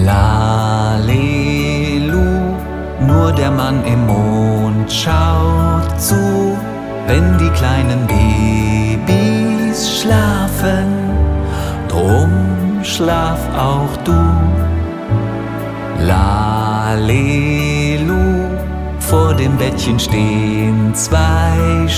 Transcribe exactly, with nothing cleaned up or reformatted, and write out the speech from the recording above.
Lalelu, nur der Mann im Mond schaut zu, wenn die kleinen Babys schlafen. Drum schlaf auch du. Lalelu, vor dem Bettchen stehen zwei